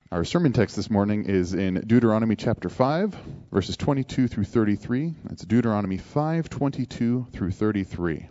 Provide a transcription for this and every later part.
Our sermon text this morning is in Deuteronomy chapter 5, verses 22 through 33. That's Deuteronomy 5, 22 through 33.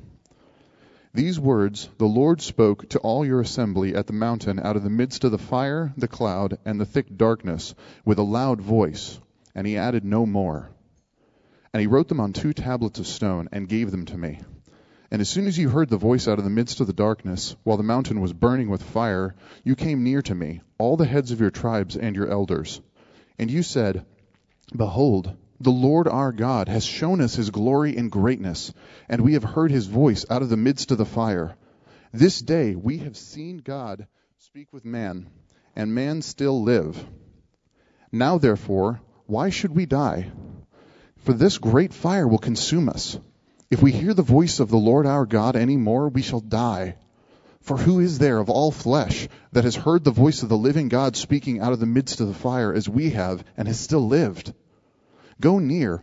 These words the Lord spoke to all your assembly at the mountain out of the midst of the fire, the cloud, and the thick darkness with a loud voice, and he added no more. And he wrote them on 2 tablets of stone and gave them to me. And as soon as you heard the voice out of the midst of the darkness, while the mountain was burning with fire, you came near to me, all the heads of your tribes and your elders. And you said, Behold, the Lord our God has shown us his glory and greatness, and we have heard his voice out of the midst of the fire. This day we have seen God speak with man, and man still live. Now therefore, why should we die? For this great fire will consume us. If we hear the voice of the Lord our God any more, we shall die. For who is there of all flesh that has heard the voice of the living God speaking out of the midst of the fire as we have, and has still lived? Go near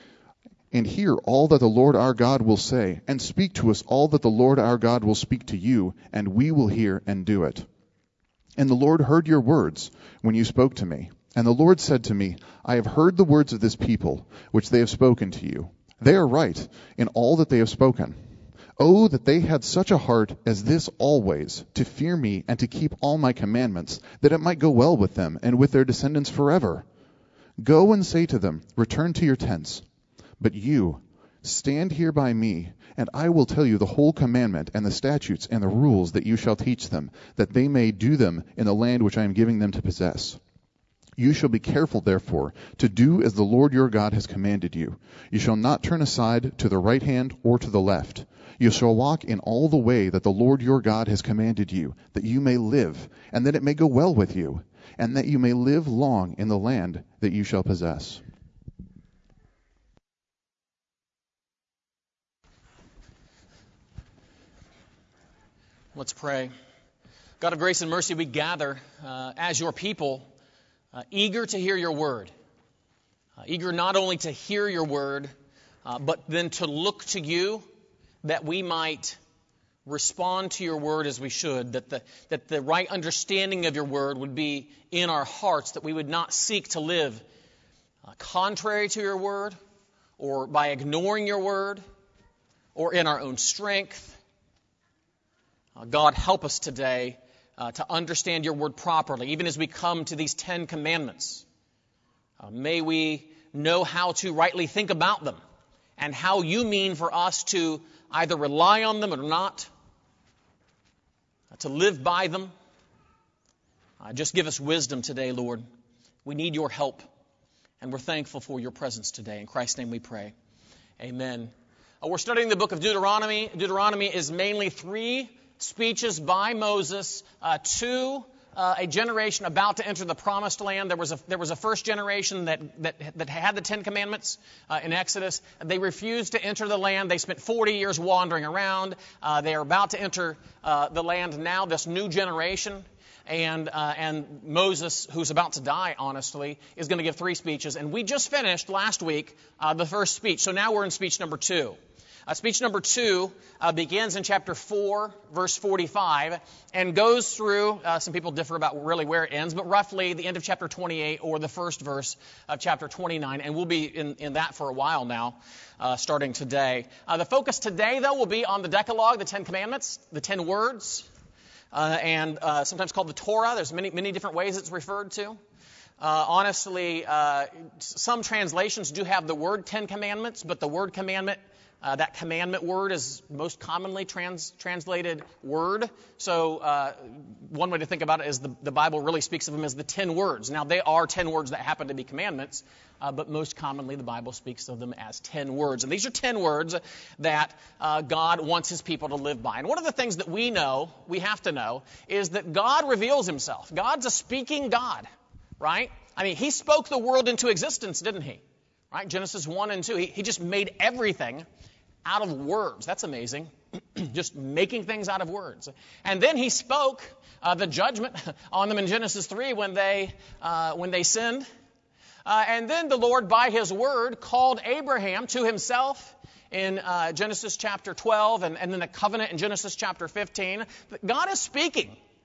and hear all that the Lord our God will say, and speak to us all that the Lord our God will speak to you, and we will hear and do it. And the Lord heard your words when you spoke to me. And the Lord said to me, I have heard the words of this people, which they have spoken to you. They are right in all that they have spoken. Oh, that they had such a heart as this always, to fear me and to keep all my commandments, that it might go well with them and with their descendants forever. Go and say to them, Return to your tents. But you, stand here by me, and I will tell you the whole commandment and the statutes and the rules that you shall teach them, that they may do them in the land which I am giving them to possess. You shall be careful, therefore, to do as the Lord your God has commanded you. You shall not turn aside to the right hand or to the left. You shall walk in all the way that the Lord your God has commanded you, that you may live, and that it may go well with you, and that you may live long in the land that you shall possess. Let's pray. God of grace and mercy, we gather as your people, eager to hear your word, eager not only to hear your word, but then to look to you that we might respond to your word as we should, that the right understanding of your word would be in our hearts, that we would not seek to live contrary to your word, or by ignoring your word, or in our own strength. God, help us today to understand your word properly, even as we come to these 10 commandments. May we know how to rightly think about them and how you mean for us to either rely on them or not, to live by them. Just give us wisdom today, Lord. We need your help, and we're thankful for your presence today. In Christ's name we pray. Amen. We're studying the book of Deuteronomy. Deuteronomy is mainly 3 speeches by Moses to a generation about to enter the promised land. There was a first generation that had the 10 commandments in Exodus. They refused to enter the land. They spent 40 years wandering around. They are about to enter the land now, this new generation. And Moses, who's about to die, honestly, is going to give 3 speeches. And we just finished last week the first speech. So now we're in speech number 2. Speech number 2 begins in chapter 4, verse 45, and goes through, some people differ about really where it ends, but roughly the end of chapter 28 or the first verse of chapter 29. And we'll be in that for a while now, starting today. The focus today, though, will be on the Decalogue, the 10 commandments, the 10 words, and sometimes called the Torah. There's many different ways it's referred to. Honestly, some translations do have the word 10 commandments, but the word commandment, that commandment word is most commonly translated word. So one way to think about it is the Bible really speaks of them as the 10 words. Now, they are 10 words that happen to be commandments, but most commonly the Bible speaks of them as 10 words. And these are 10 words that God wants his people to live by. And one of the things that we have to know, is that God reveals himself. God's a speaking God, right? I mean, he spoke the world into existence, didn't he? Right? Genesis 1 and 2. He just made everything out of words. That's amazing. Just making things out of words. And then he spoke the judgment on them in Genesis 3 when they sinned. And then the Lord, by his word, called Abraham to himself in Genesis chapter 12 and then the covenant in Genesis chapter 15. God is speaking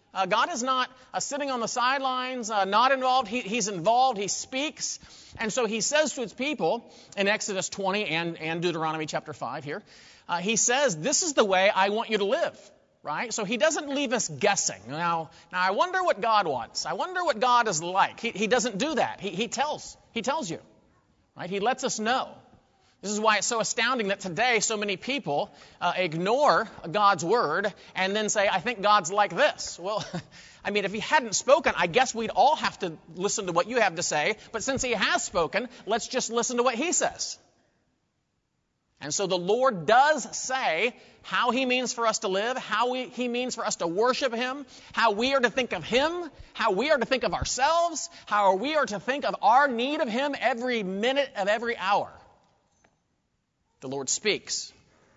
God is not sitting on the sidelines, not involved. He's involved. He speaks. And so he says to his people in Exodus 20 and Deuteronomy chapter 5 here, he says, this is the way I want you to live. Right? So he doesn't leave us guessing. Now I wonder what God wants. I wonder what God is like. He doesn't do that. He tells you. Right? He lets us know. This is why it's so astounding that today so many people ignore God's word and then say, I think God's like this. Well, I mean, if he hadn't spoken, I guess we'd all have to listen to what you have to say. But since he has spoken, let's just listen to what he says. And so the Lord does say how he means for us to live, how he means for us to worship him, how we are to think of him, how we are to think of ourselves, how we are to think of our need of him every minute of every hour. The Lord speaks,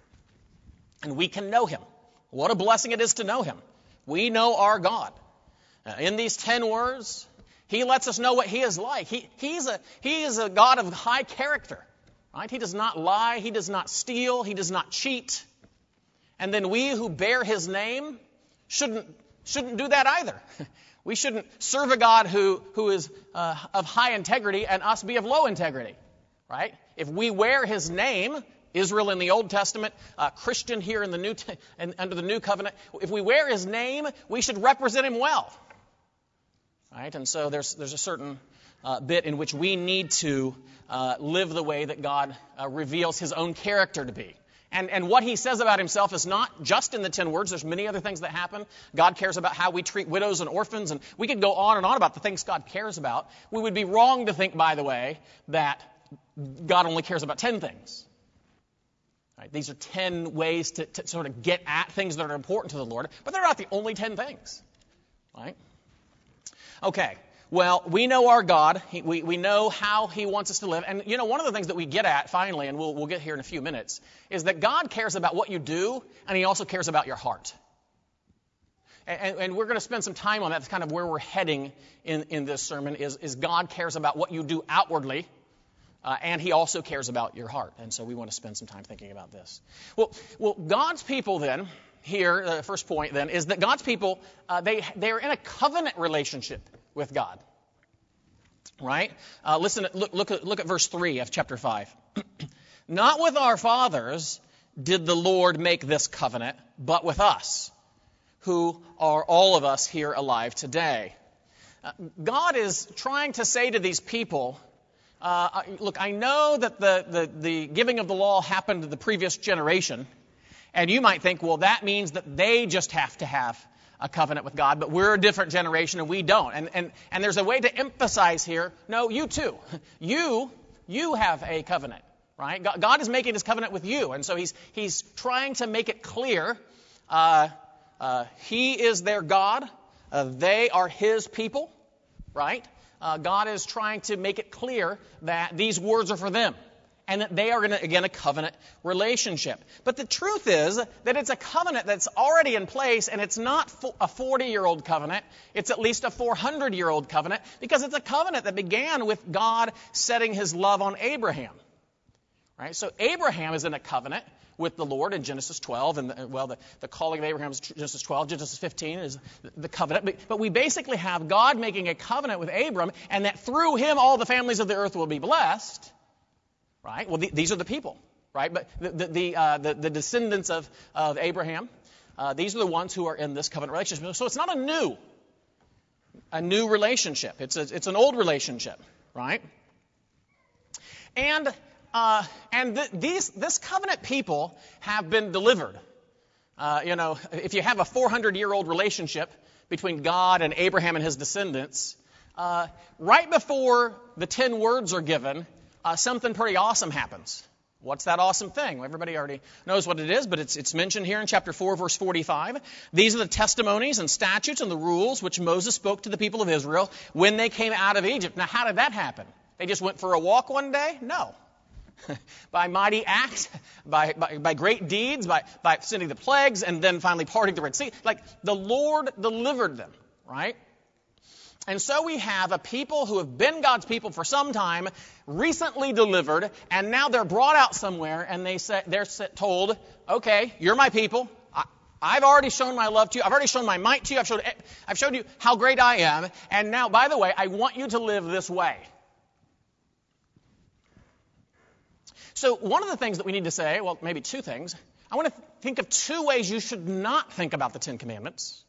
and we can know him. What a blessing it is to know him. We know our God. In these 10 words, he lets us know what he is like. He is a God of high character. Right? He does not lie. He does not steal. He does not cheat. And then we who bear his name shouldn't do that either. We shouldn't serve a God who is of high integrity and us be of low integrity. Right? If we wear his name, Israel in the Old Testament, Christian here in the under the New Covenant, if we wear his name, we should represent him well. Right? And so there's a certain bit in which we need to live the way that God reveals his own character to be. And what he says about himself is not just in the 10 words. There's many other things that happen. God cares about how we treat widows and orphans, and we could go on and on about the things God cares about. We would be wrong to think, by the way, that God only cares about 10 things. Right? These are 10 ways to sort of get at things that are important to the Lord, but they're not the only 10 things. Right? Okay. Well, we know our God. We know how he wants us to live. And, one of the things that we get at, finally, and we'll get here in a few minutes, is that God cares about what you do, and he also cares about your heart. And we're going to spend some time on that. That's kind of where we're heading in this sermon, is God cares about what you do outwardly, and he also cares about your heart. And so we want to spend some time thinking about this. Well, God's people then, here, the first point then, is that God's people, they're in a covenant relationship with God. Right? Look at verse 3 of chapter 5. Not with our fathers did the Lord make this covenant, but with us, who are all of us here alive today. God is trying to say to these people, look, I know that the giving of the law happened to the previous generation, and you might think, well, that means that they just have to have a covenant with God, but we're a different generation and we don't. And there's a way to emphasize here, no, you too. You have a covenant, right? God is making this covenant with you, and so he's trying to make it clear he is their God. They are his people, right? God is trying to make it clear that these words are for them, and that they are in a covenant relationship. But the truth is that it's a covenant that's already in place, and it's not a 40-year-old covenant. It's at least a 400-year-old covenant, because it's a covenant that began with God setting his love on Abraham. Right? So Abraham is in a covenant with the Lord in Genesis 12, and the calling of Abraham is Genesis 12. Genesis 15 is the covenant. But we basically have God making a covenant with Abram, and that through him all the families of the earth will be blessed. Right? Well, these are the people, right? But the descendants of Abraham, these are the ones who are in this covenant relationship. So it's not a new relationship. It's an old relationship, right? And this covenant people have been delivered. If you have a 400-year-old relationship between God and Abraham and his descendants, right before the 10 words are given, something pretty awesome happens. What's that awesome thing? Well, everybody already knows what it is, but it's mentioned here in chapter 4, verse 45. These are the testimonies and statutes and the rules which Moses spoke to the people of Israel when they came out of Egypt. Now, how did that happen? They just went for a walk one day? No. By mighty acts, by great deeds, by sending the plagues, and then finally parting the Red Sea. Like, the Lord delivered them, right? And so we have a people who have been God's people for some time, recently delivered, and now they're brought out somewhere, and they're told, okay, you're my people. I've already shown my love to you. I've already shown my might to you. I've showed you how great I am. And now, by the way, I want you to live this way. So one of the things that we need to say, well, maybe two things. I want to think of two ways you should not think about the Ten Commandments.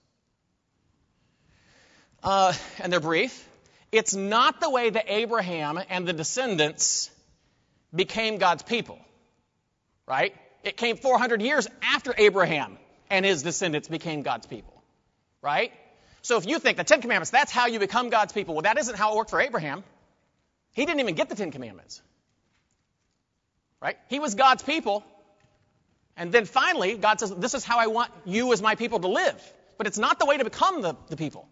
And they're brief. It's not the way that Abraham and the descendants became God's people, right? It came 400 years after Abraham and his descendants became God's people, right? So if you think the Ten Commandments, that's how you become God's people. Well, that isn't how it worked for Abraham. He didn't even get the Ten Commandments, right? He was God's people. And then finally, God says, this is how I want you as my people to live. But it's not the way to become the people.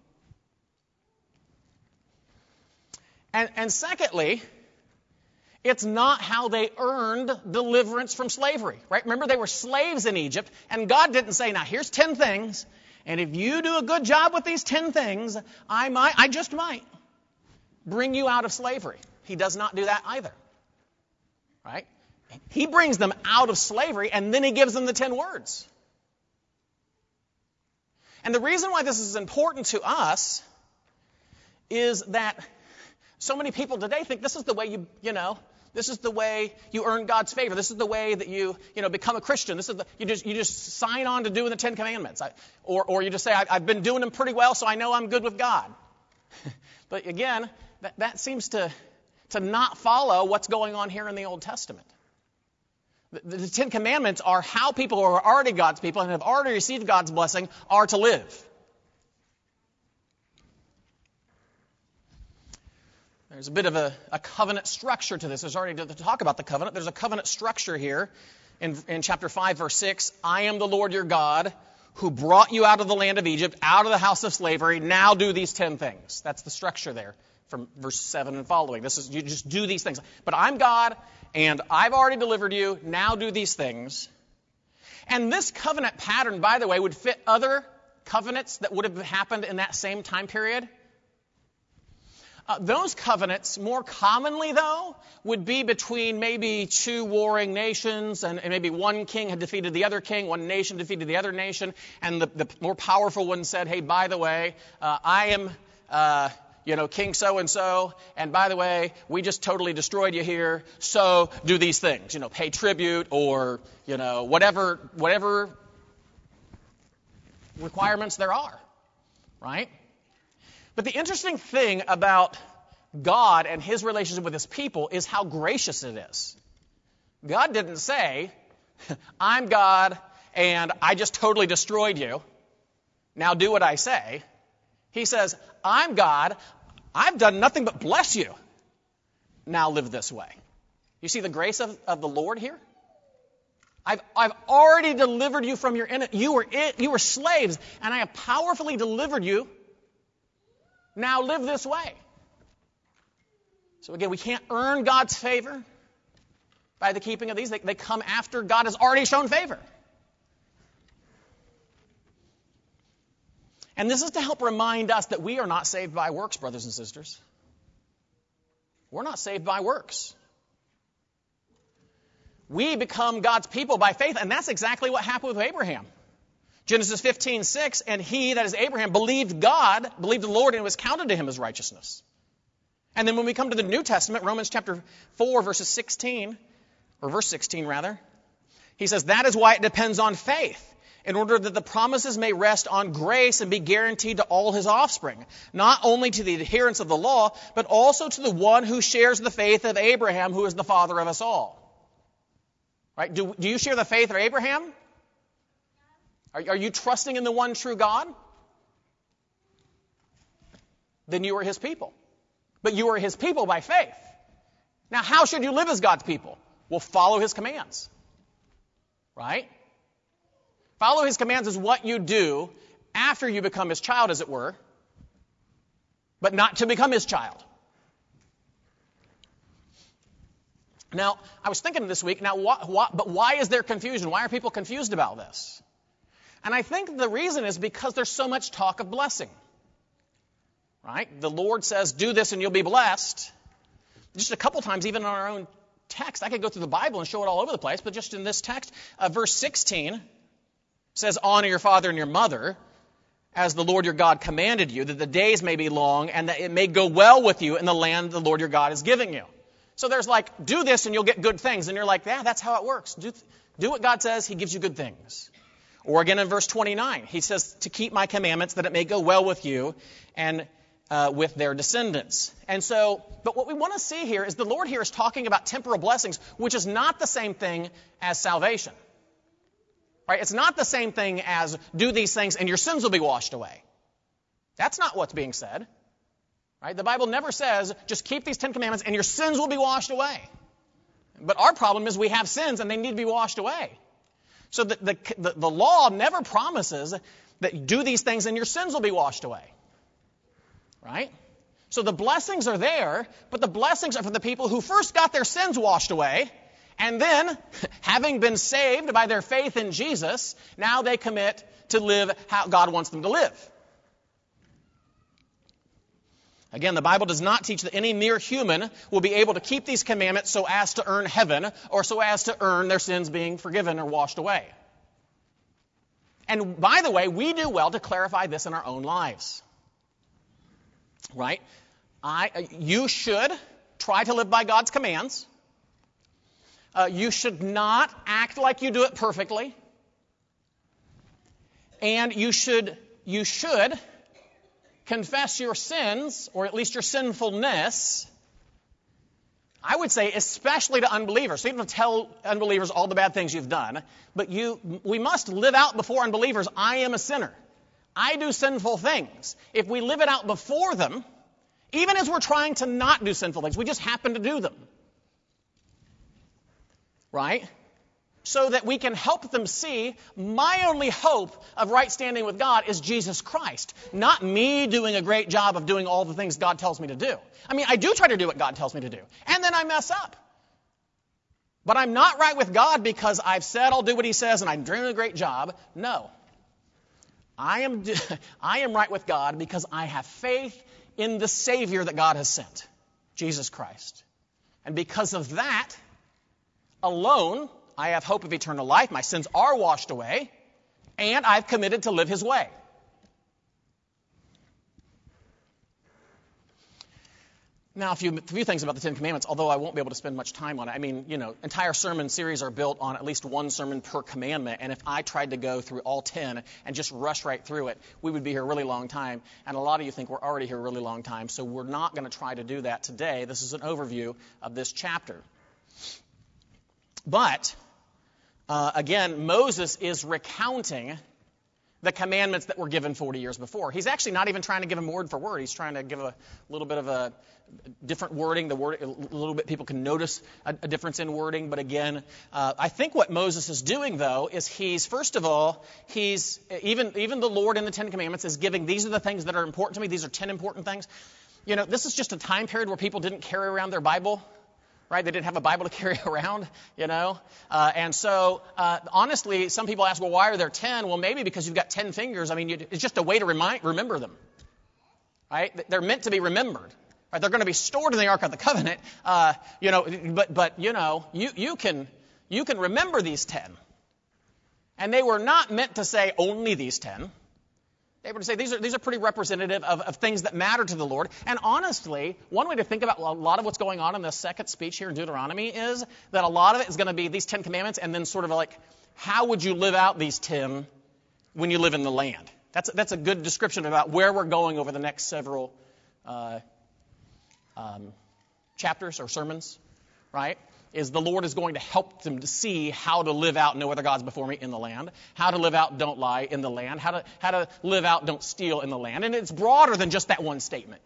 And secondly, it's not how they earned deliverance from slavery, right? Remember, they were slaves in Egypt, and God didn't say, now here's 10 things, and if you do a good job with these 10 things, I just might bring you out of slavery. He does not do that either, right? He brings them out of slavery, and then he gives them the 10 words. And the reason why this is important to us is that so many people today think this is the way this is the way you earn God's favor. This is the way that you become a Christian. This is you just sign on to doing the 10 Commandments. Or you just say, I've been doing them pretty well, so I know I'm good with God. But again, that seems to not follow what's going on here in the Old Testament. The 10 Commandments are how people who are already God's people and have already received God's blessing are to live. There's a bit of a covenant structure to this. There's already to talk about the covenant. There's a covenant structure here in chapter 5, verse 6. I am the Lord your God who brought you out of the land of Egypt, out of the house of slavery. Now do these 10 things. That's the structure there from verse 7 and following. You just do these things. But I'm God, and I've already delivered you. Now do these things. And this covenant pattern, by the way, would fit other covenants that would have happened in that same time period. Those covenants, more commonly, though, would be between maybe two warring nations, and maybe one king had defeated the other king, one nation defeated the other nation, and the more powerful one said, hey, by the way, I am King so-and-so, and by the way, we just totally destroyed you here, so do these things. Pay tribute or, whatever requirements there are, right? But the interesting thing about God and his relationship with his people is how gracious it is. God didn't say, I'm God and I just totally destroyed you. Now do what I say. He says, I'm God. I've done nothing but bless you. Now live this way. You see the grace of the Lord here? I've already delivered you from your enemy. You were slaves, and I have powerfully delivered you. Now live this way. So again, we can't earn God's favor by the keeping of these. They come after God has already shown favor. And this is to help remind us that we are not saved by works, brothers and sisters. We're not saved by works. We become God's people by faith, and that's exactly what happened with Abraham. Genesis 15:6, and he, that is Abraham, believed the Lord, and it was counted to him as righteousness. And then when we come to the New Testament, Romans chapter 4, verse 16, he says, that is why it depends on faith, in order that the promises may rest on grace and be guaranteed to all his offspring, not only to the adherents of the law, but also to the one who shares the faith of Abraham, who is the father of us all. Right? Do you share the faith of Abraham? Are you trusting in the one true God? Then you are his people. But you are his people by faith. Now, how should you live as God's people? Well, follow his commands. Right? Follow his commands is what you do after you become his child, as it were, but not to become his child. Now, I was thinking this week, but why is there confusion? Why are people confused about this? And I think the reason is because there's so much talk of blessing. Right? The Lord says, do this and you'll be blessed. Just a couple times, even in our own text, I could go through the Bible and show it all over the place, but just in this text, verse 16, says, honor your father and your mother, as the Lord your God commanded you, that the days may be long and that it may go well with you in the land the Lord your God is giving you. So there's like, do this and you'll get good things. And you're like, yeah, that's how it works. Do what God says, he gives you good things. Or again in verse 29, he says to keep my commandments that it may go well with you and with their descendants. And so, but what we want to see here is the Lord here is talking about temporal blessings, which is not the same thing as salvation. Right? It's not the same thing as do these things and your sins will be washed away. That's not what's being said. Right? The Bible never says just keep these 10 commandments and your sins will be washed away. But our problem is we have sins and they need to be washed away. So the law never promises that do these things and your sins will be washed away. Right? So the blessings are there, but the blessings are for the people who first got their sins washed away, and then, having been saved by their faith in Jesus, now they commit to live how God wants them to live. Again, the Bible does not teach that any mere human will be able to keep these commandments so as to earn heaven or so as to earn their sins being forgiven or washed away. And by the way, we do well to clarify this in our own lives. Right? You should try to live by God's commands. You should not act like you do it perfectly. And you should confess your sins, or at least your sinfulness, I would say especially to unbelievers. So you don't have to tell unbelievers all the bad things you've done, but we must live out before unbelievers, I am a sinner. I do sinful things. If we live it out before them, even as we're trying to not do sinful things, we just happen to do them. Right? So that we can help them see my only hope of right standing with God is Jesus Christ, not me doing a great job of doing all the things God tells me to do. I mean, I do try to do what God tells me to do, and then I mess up. But I'm not right with God because I've said I'll do what he says and I'm doing a great job. No. I am right with God because I have faith in the Savior that God has sent, Jesus Christ. And because of that alone, I have hope of eternal life. My sins are washed away, and I've committed to live his way. Now, a few things about the Ten Commandments, although I won't be able to spend much time on it. I mean, entire sermon series are built on at least one sermon per commandment, and if I tried to go through all 10 and just rush right through it, we would be here a really long time, and a lot of you think we're already here a really long time, so we're not going to try to do that today. This is an overview of this chapter. But, again, Moses is recounting the commandments that were given 40 years before. He's actually not even trying to give them word for word. He's trying to give a little bit of a different wording. The word, a little bit, people can notice a difference in wording. But again, I think what Moses is doing, though, is first of all, even the Lord in the Ten Commandments is giving, these are the things that are important to me. These are 10 important things. This is just a time period where people didn't carry around their Bible. Right? They didn't have a Bible to carry around, And so, honestly, some people ask, well, why are there 10? Well, maybe because you've got 10 fingers. I mean, it's just a way to remember them. Right? They're meant to be remembered. Right? They're going to be stored in the Ark of the Covenant. But you can remember these 10. And they were not meant to say only these 10. They were to say these are pretty representative of things that matter to the Lord. And honestly, one way to think about a lot of what's going on in the second speech here in Deuteronomy is that a lot of it is going to be these 10 commandments and then sort of like, how would you live out these 10 when you live in the land? That's a good description about where we're going over the next several chapters or sermons, right? Is the Lord is going to help them to see how to live out no other gods before me in the land, how to live out don't lie in the land, how to live out don't steal in the land. And it's broader than just that one statement.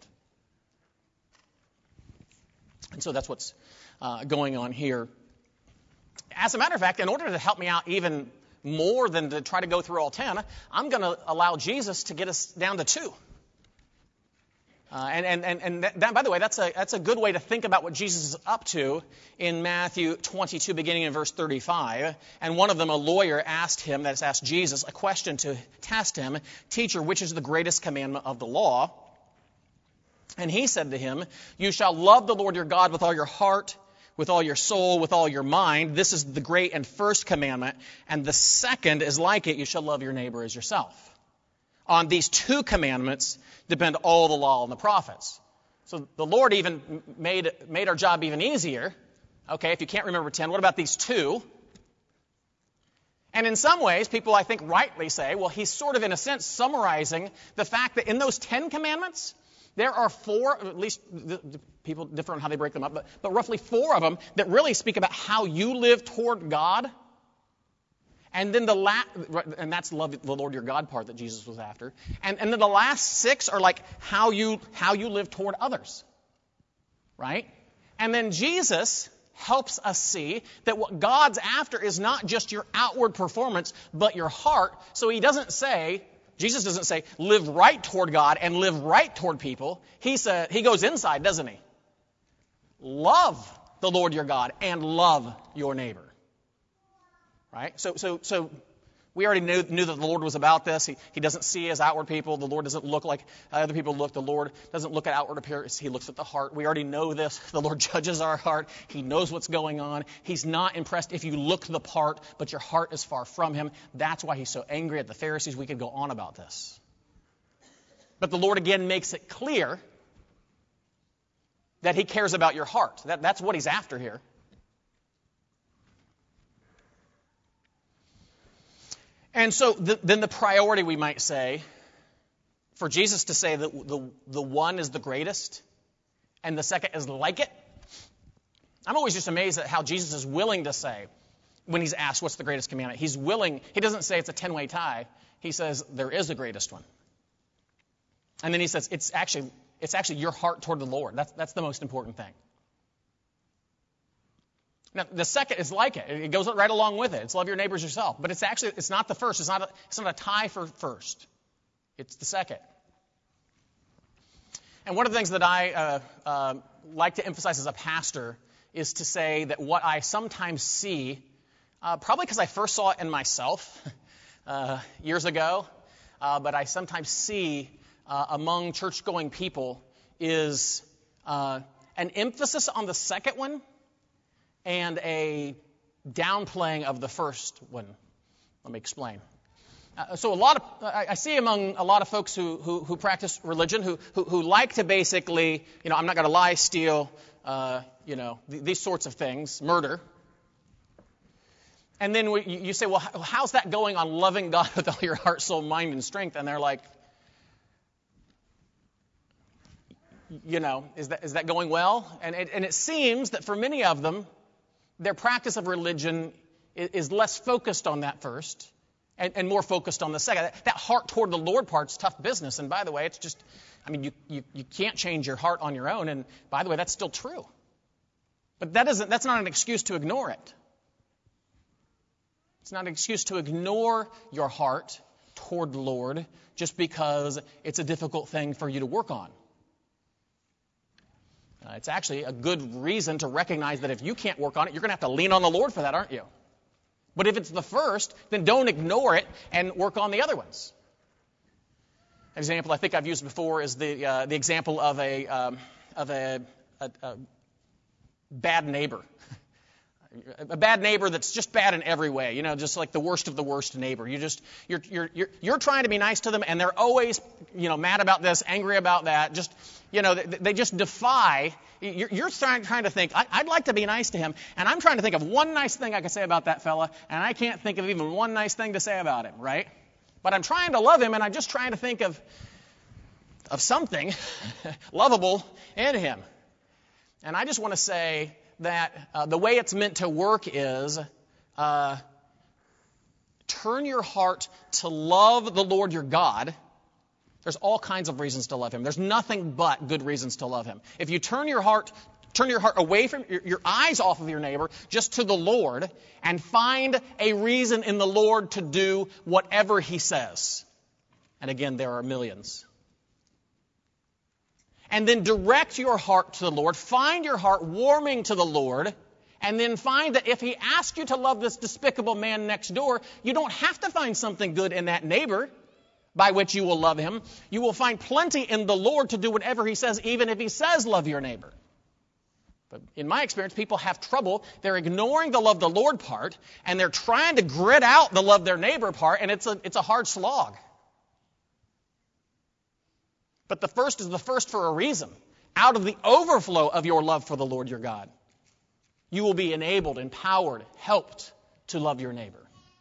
And so that's what's going on here. As a matter of fact, in order to help me out even more than to try to go through all 10, I'm going to allow Jesus to get us down to 2. That, by the way, that's a good way to think about what Jesus is up to in Matthew 22, beginning in verse 35. And one of them, a lawyer, asked Jesus, a question to test him, "Teacher, which is the greatest commandment of the law?" And he said to him, "You shall love the Lord your God with all your heart, with all your soul, with all your mind. This is the great and first commandment. And the second is like it, you shall love your neighbor as yourself. On these two commandments depend all the law and the prophets. So the Lord even made our job even easier. Okay, if you can't remember 10, what about these two? And in some ways, people, I think, rightly say, well, he's sort of, in a sense, summarizing the fact that in those 10 commandments, there are 4, at least the people differ on how they break them up, but roughly 4 of them that really speak about how you live toward God. And then and that's love the Lord your God part that Jesus was after. And then the last 6 are like how you live toward others. Right? And then Jesus helps us see that what God's after is not just your outward performance, but your heart. So Jesus doesn't say, live right toward God and live right toward people. He goes inside, doesn't he? Love the Lord your God and love your neighbor. Right? So we already knew that the Lord was about this. He doesn't see as outward people. The Lord doesn't look like other people look. The Lord doesn't look at outward appearance. He looks at the heart. We already know this. The Lord judges our heart. He knows what's going on. He's not impressed if you look the part, but your heart is far from him. That's why he's so angry at the Pharisees. We could go on about this. But the Lord again makes it clear that he cares about your heart. That's what he's after here. And so then the priority, we might say, for Jesus to say that the one is the greatest and the second is like it. I'm always just amazed at how Jesus is willing to say when he's asked what's the greatest commandment. He's willing. He doesn't say it's a 10-way tie. He says there is the greatest one. And then he says it's actually your heart toward the Lord. That's the most important thing. Now, the second is like it. It goes right along with it. It's love your neighbors yourself. But it's not the first. It's not a tie for first. It's the second. And one of the things that I like to emphasize as a pastor is to say that what I sometimes see, probably because I first saw it in myself years ago, but I sometimes see among church-going people is an emphasis on the second one and a downplaying of the first one. Let me explain. So I see among a lot of folks who practice religion, who like to basically, I'm not going to lie, steal, these sorts of things, murder. And then you say, well, how's that going on loving God with all your heart, soul, mind, and strength? And they're like, is that going well? And it seems that for many of them, their practice of religion is less focused on that first and more focused on the second. That heart toward the Lord part's tough business. And by the way, it's just, you can't change your heart on your own. And by the way, that's still true. But that's not an excuse to ignore it. It's not an excuse to ignore your heart toward the Lord just because it's a difficult thing for you to work on. It's actually a good reason to recognize that if you can't work on it, you're going to have to lean on the Lord for that, aren't you? But if it's the first, then don't ignore it and work on the other ones. An example I think I've used before is the example of a bad neighbor. A bad neighbor that's just bad in every way, just like the worst of the worst neighbor. You're trying to be nice to them, and they're always, mad about this, angry about that. Just, they just defy. You're trying to think, I'd like to be nice to him, and I'm trying to think of one nice thing I can say about that fella, and I can't think of even one nice thing to say about him, right? But I'm trying to love him, and I'm just trying to think of something lovable in him. And I just want to say that the way it's meant to work is turn your heart to love the Lord your God. There's all kinds of reasons to love him. There's nothing but good reasons to love him. If you turn your heart away from your eyes off of your neighbor, just to the Lord, and find a reason in the Lord to do whatever he says. And again, there are millions. And then direct your heart to the Lord. Find your heart warming to the Lord. And then find that if he asks you to love this despicable man next door, you don't have to find something good in that neighbor by which you will love him. You will find plenty in the Lord to do whatever he says, even if he says love your neighbor. But in my experience, people have trouble. They're ignoring the love the Lord part, and they're trying to grit out the love their neighbor part, and it's a hard slog. But the first is the first for a reason. Out of the overflow of your love for the Lord your God, you will be enabled, empowered, helped to love your neighbor.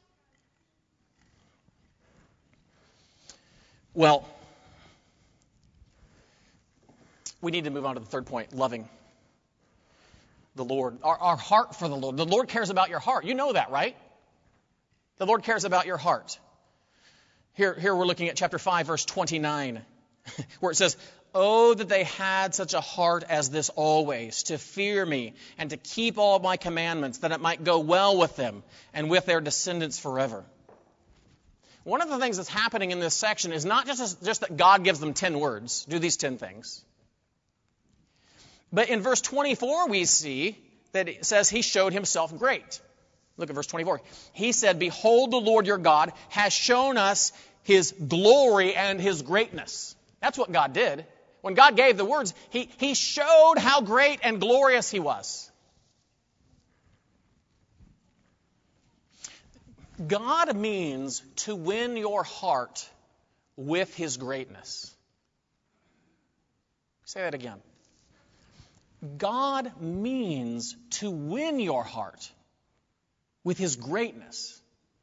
Well, we need to move on to the third point, loving the Lord. Our heart for the Lord. The Lord cares about your heart. You know that, right? The Lord cares about your heart. Here we're looking at chapter 5, verse 29, where it says, "Oh, that they had such a heart as this always, to fear me and to keep all my commandments, that it might go well with them and with their descendants forever." One of the things that's happening in this section is not just that God gives them 10 words, do these 10 things. But in verse 24, we see that it says he showed himself great. Look at verse 24. He said, "Behold, the Lord your God has shown us his glory and his greatness." That's what God did. When God gave the words, he showed how great and glorious he was. God means to win your heart with his greatness. Say that again. God means to win your heart with his greatness.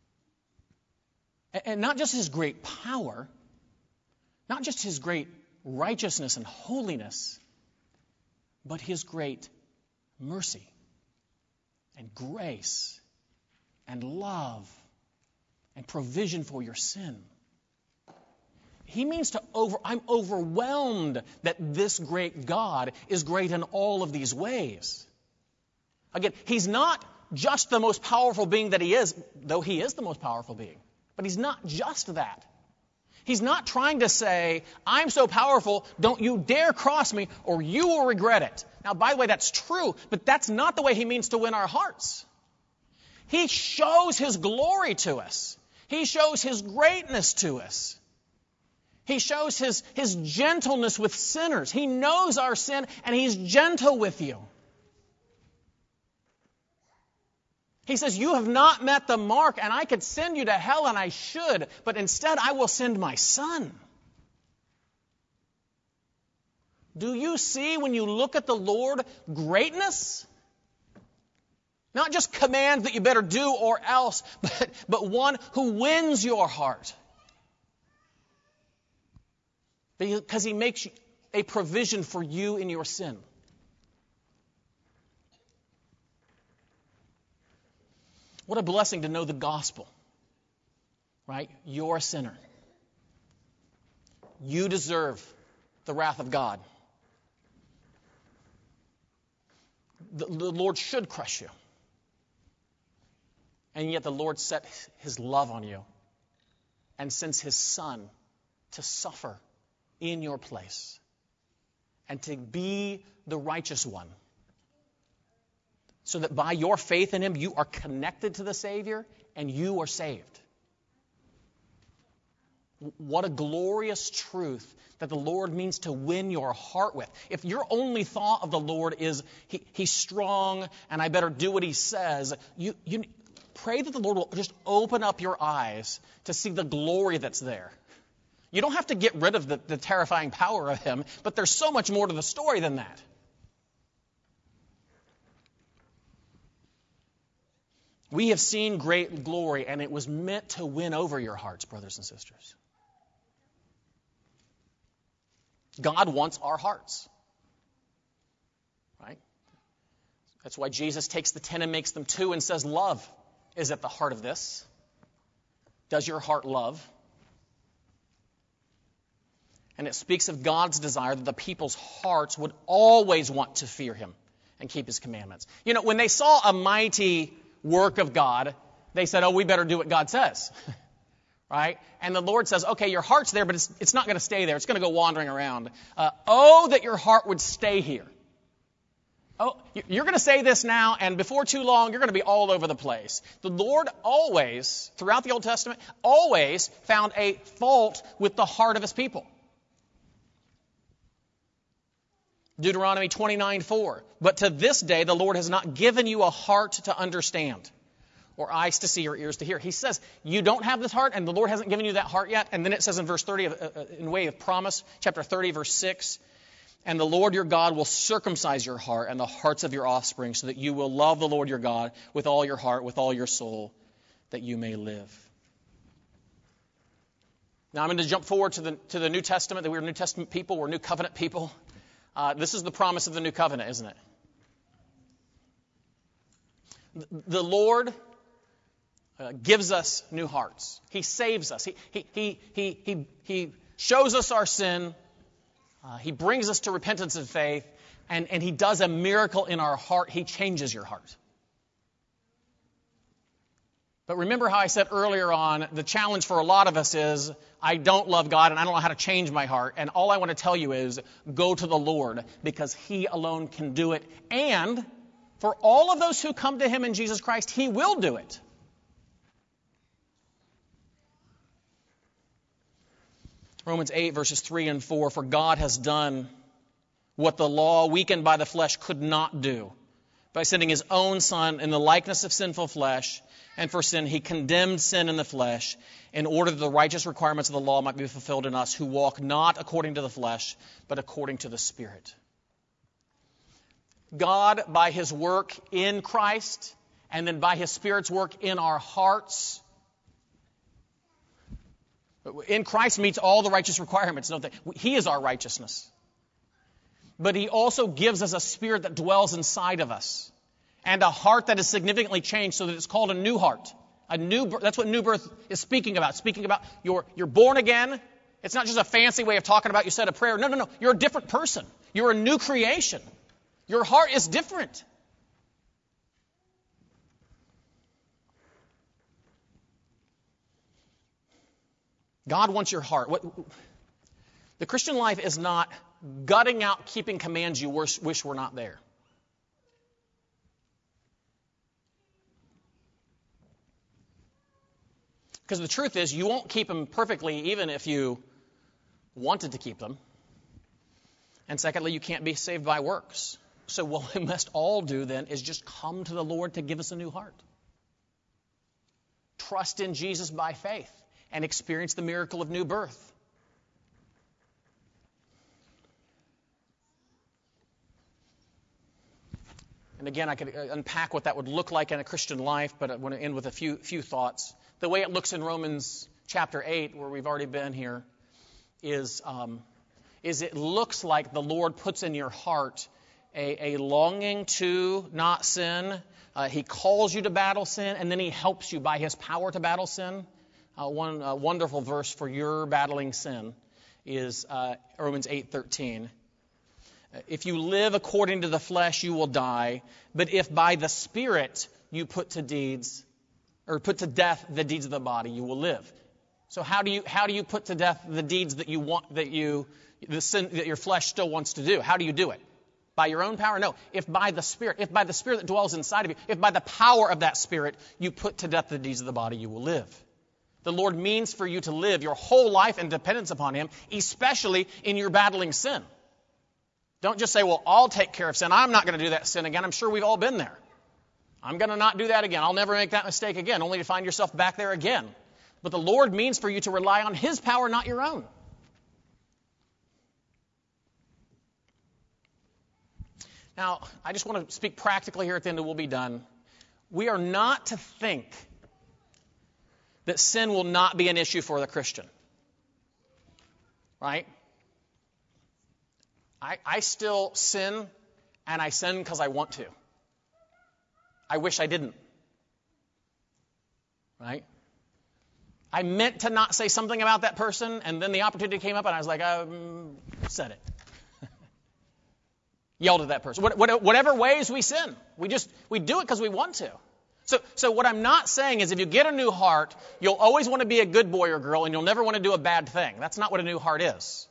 And not just his great power, not just his great righteousness and holiness, but his great mercy and grace and love and provision for your sin. He means I'm overwhelmed that this great God is great in all of these ways. Again, he's not just the most powerful being that he is, though he is the most powerful being. But he's not just that. He's not trying to say, I'm so powerful, don't you dare cross me or you will regret it. Now, by the way, that's true, but that's not the way he means to win our hearts. He shows his glory to us. He shows his greatness to us. He shows his gentleness with sinners. He knows our sin, and he's gentle with you. He says, you have not met the mark, and I could send you to hell, and I should, but instead I will send my Son. Do you see, when you look at the Lord, greatness? Not just commands that you better do or else, but one who wins your heart. Because he makes a provision for you in your sin. What a blessing to know the gospel, right? You're a sinner. You deserve the wrath of God. The Lord should crush you. And yet the Lord set his love on you and sends his Son to suffer in your place and to be the righteous one, so that by your faith in him, you are connected to the Savior and you are saved. What a glorious truth that the Lord means to win your heart with. If your only thought of the Lord is, he's strong and I better do what he says, you pray that the Lord will just open up your eyes to see the glory that's there. You don't have to get rid of the terrifying power of him, but there's so much more to the story than that. We have seen great glory, and it was meant to win over your hearts, brothers and sisters. God wants our hearts. Right? That's why Jesus takes the 10 and makes them 2 and says, love is at the heart of this. Does your heart love? And it speaks of God's desire that the people's hearts would always want to fear him and keep his commandments. You know, when they saw a mighty work of God, they said, we better do what God says. Right? And the Lord says, okay, your heart's there, but it's not going to stay there. It's going to go wandering around. That your heart would stay here. Oh, you're going to say this now, and before too long, you're going to be all over the place. The Lord always, throughout the Old Testament, always found a fault with the heart of his people. Deuteronomy 29:4. But to this day the Lord has not given you a heart to understand, or eyes to see, or ears to hear. He says, you don't have this heart, and the Lord hasn't given you that heart yet. And then it says in verse 30, in way of promise, chapter 30, verse 6, and the Lord your God will circumcise your heart and the hearts of your offspring, so that you will love the Lord your God with all your heart, with all your soul, that you may live. Now I'm going to jump forward to the New Testament, that we're New Testament people, we're New Covenant people. This is the promise of the New Covenant, isn't it? The Lord gives us new hearts. He saves us. He shows us our sin. He brings us to repentance and faith. And He does a miracle in our heart. He changes your heart. But remember how I said earlier on, the challenge for a lot of us is, I don't love God and I don't know how to change my heart. And all I want to tell you is, go to the Lord, because He alone can do it. And for all of those who come to Him in Jesus Christ, He will do it. Romans 8, verses 3 and 4, for God has done what the law, weakened by the flesh, could not do, by sending His own Son in the likeness of sinful flesh. And for sin, He condemned sin in the flesh, in order that the righteous requirements of the law might be fulfilled in us, who walk not according to the flesh, but according to the Spirit. God, by His work in Christ, and then by His Spirit's work in our hearts, in Christ meets all the righteous requirements, don't they? He is our righteousness. But He also gives us a spirit that dwells inside of us, and a heart that is significantly changed, so that it's called a new heart. That's what new birth is speaking about. Speaking about you're born again. It's not just a fancy way of talking about you said a prayer. No. You're a different person. You're a new creation. Your heart is different. God wants your heart. The Christian life is not gutting out keeping commands you wish were not there. Because the truth is, you won't keep them perfectly even if you wanted to keep them. And secondly, you can't be saved by works. So what we must all do then is just come to the Lord to give us a new heart. Trust in Jesus by faith and experience the miracle of new birth. And again, I could unpack what that would look like in a Christian life, but I want to end with a few thoughts. The way it looks in Romans chapter 8, where we've already been here, is it looks like the Lord puts in your heart a longing to not sin. He calls you to battle sin, and then He helps you by His power to battle sin. One wonderful verse for your battling sin is Romans 8:13. If you live according to the flesh, you will die. But if by the Spirit you put to death the deeds of the body, you will live. So how do you put to death the deeds that you want, the sin that your flesh still wants to do? How do you do it? By your own power? No. If by the Spirit that dwells inside of you, if by the power of that Spirit you put to death the deeds of the body, you will live. The Lord means for you to live your whole life in dependence upon Him, especially in your battling sin. Don't just say, well, I'll take care of sin. I'm not going to do that sin again. I'm sure we've all been there. I'm going to not do that again. I'll never make that mistake again, only to find yourself back there again. But the Lord means for you to rely on His power, not your own. Now, I just want to speak practically here at the end, and we'll be done. We are not to think that sin will not be an issue for the Christian. Right? I still sin, and I sin because I want to. I wish I didn't. Right? I meant to not say something about that person, and then the opportunity came up, and I was like, said it. Yelled at that person. Whatever ways we sin, we do it because we want to. So what I'm not saying is if you get a new heart, you'll always want to be a good boy or girl, and you'll never want to do a bad thing. That's not what a new heart is.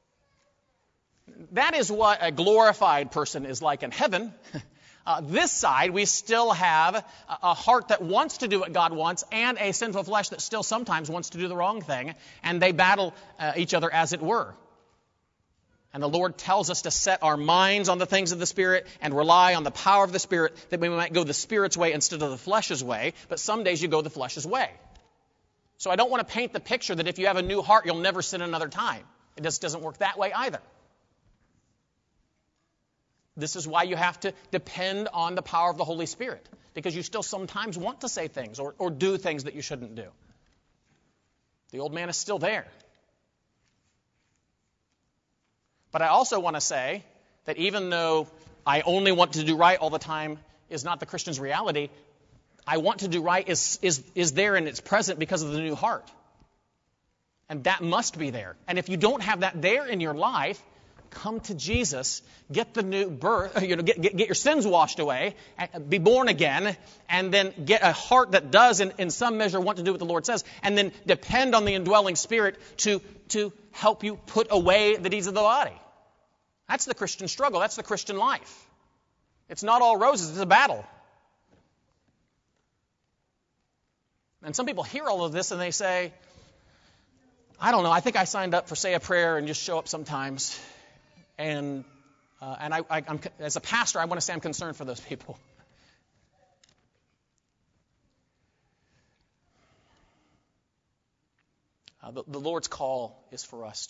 That is what a glorified person is like in heaven. This side, we still have a heart that wants to do what God wants and a sinful flesh that still sometimes wants to do the wrong thing, and they battle each other as it were. And the Lord tells us to set our minds on the things of the Spirit and rely on the power of the Spirit, that we might go the Spirit's way instead of the flesh's way. But some days you go the flesh's way. So I don't want to paint the picture that if you have a new heart, you'll never sin another time. It just doesn't work that way either. This is why you have to depend on the power of the Holy Spirit, because you still sometimes want to say things or do things that you shouldn't do. The old man is still there. But I also want to say that even though I only want to do right all the time is not the Christian's reality, I want to do right is there and it's present because of the new heart. And that must be there. And if you don't have that there in your life, come to Jesus, get the new birth, get your sins washed away, be born again, and then get a heart that does in some measure want to do what the Lord says, and then depend on the indwelling Spirit to help you put away the deeds of the body. That's the Christian struggle. That's the Christian life. It's not all roses. It's a battle. And some people hear all of this and they say, I don't know, I think I signed up for say a prayer and just show up sometimes. And I'm, as a pastor, I want to say I'm concerned for those people. The Lord's call is for us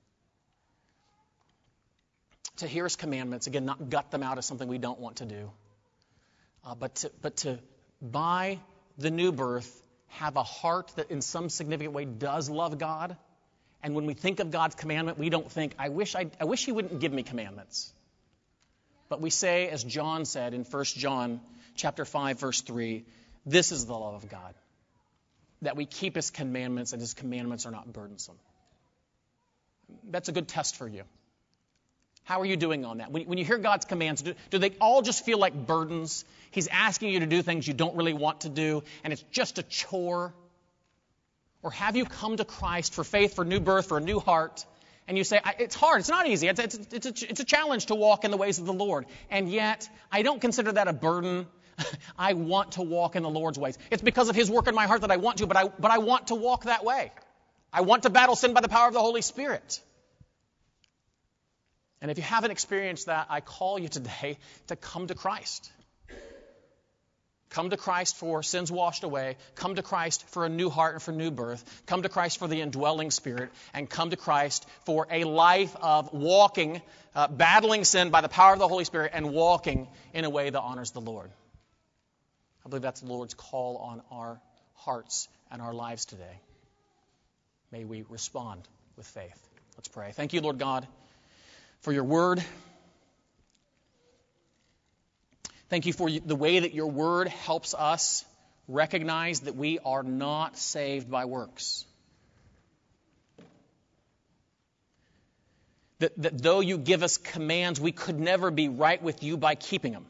to hear His commandments. Again, not gut them out as something we don't want to do. But to, by the new birth, have a heart that in some significant way does love God. And when we think of God's commandment, we don't think, I wish He wouldn't give me commandments. But we say, as John said in 1 John chapter 5, verse 3, this is the love of God, that we keep His commandments, and His commandments are not burdensome. That's a good test for you. How are you doing on that? When you hear God's commands, do they all just feel like burdens? He's asking you to do things you don't really want to do, and it's just a chore? Or have you come to Christ for faith, for new birth, for a new heart, and you say, it's hard, it's not easy, it's a challenge to walk in the ways of the Lord, and yet I don't consider that a burden. I want to walk in the Lord's ways. It's because of His work in my heart that I want to, but I want to walk that way. I want to battle sin by the power of the Holy Spirit. And if you haven't experienced that, I call you today to come to Christ. Come to Christ for sins washed away. Come to Christ for a new heart and for new birth. Come to Christ for the indwelling Spirit. And come to Christ for a life of walking, battling sin by the power of the Holy Spirit and walking in a way that honors the Lord. I believe that's the Lord's call on our hearts and our lives today. May we respond with faith. Let's pray. Thank you, Lord God, for your word. Thank you for the way that your word helps us recognize that we are not saved by works. That though you give us commands, we could never be right with you by keeping them.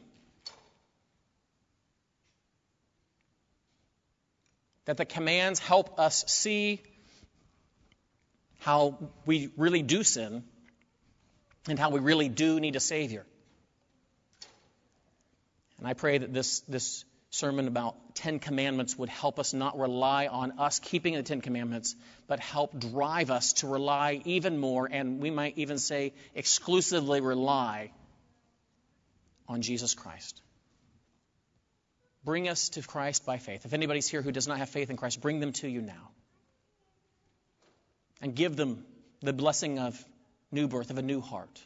That the commands help us see how we really do sin and how we really do need a Savior. And I pray that this sermon about 10 Commandments would help us not rely on us keeping the 10 Commandments, but help drive us to rely even more, and we might even say exclusively rely on Jesus Christ. Bring us to Christ by faith. If anybody's here who does not have faith in Christ, bring them to you now. And give them the blessing of new birth, of a new heart.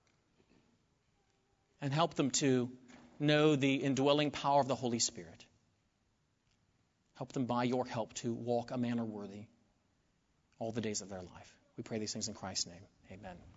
And help them to know the indwelling power of the Holy Spirit. Help them by your help to walk a manner worthy all the days of their life. We pray these things in Christ's name. Amen.